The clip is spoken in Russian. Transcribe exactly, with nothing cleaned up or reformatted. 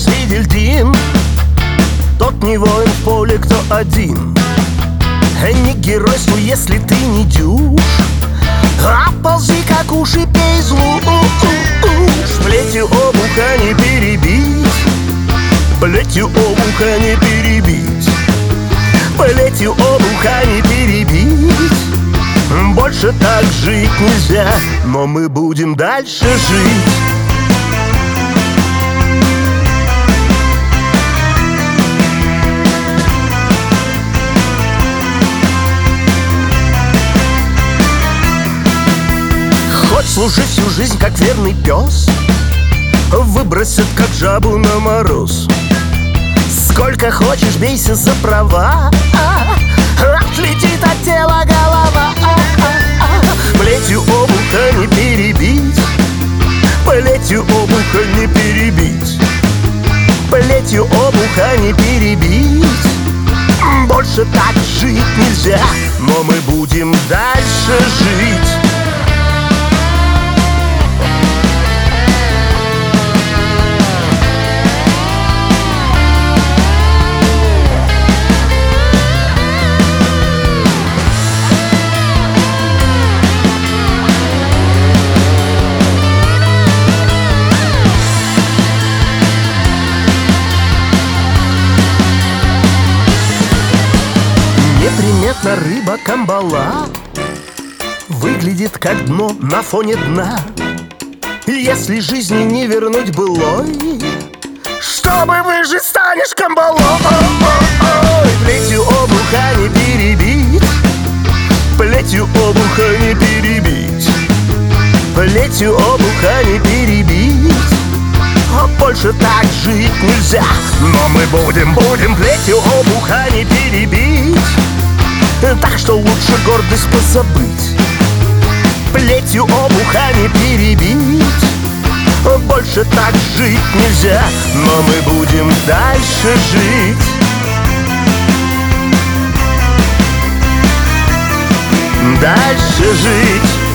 свидельдин, тот не воин в поле, кто один. Не геройствуй, если ты не дюж, а ползи, как уши, пей злу. Плетью обуха не перебить, плетью обуха не перебить, плетью обуха не перебить. Больше так жить нельзя, но мы будем дальше жить. Хоть служи всю жизнь, как верный пес, выбросят, как жабу на мороз. Сколько хочешь, бейся за права, отлетит от тела голова. Плетью обуха не перебить, плетью обуха не перебить, плетью обуха не перебить. Больше так жить нельзя, но мы будем дальше жить. Неприметно рыба камбала выглядит как дно на фоне дна. Если жизни не вернуть былой, чтобы выжить, станешь камбалой. Плетью обуха не перебить, плетью обуха не перебить, плетью обуха не перебить. Больше так жить нельзя, но мы будем, будем плетью обуха не перебить. Так что лучше гордость позабыть, плетью обуха не перебить. Больше так жить нельзя, но мы будем дальше жить. Дальше жить.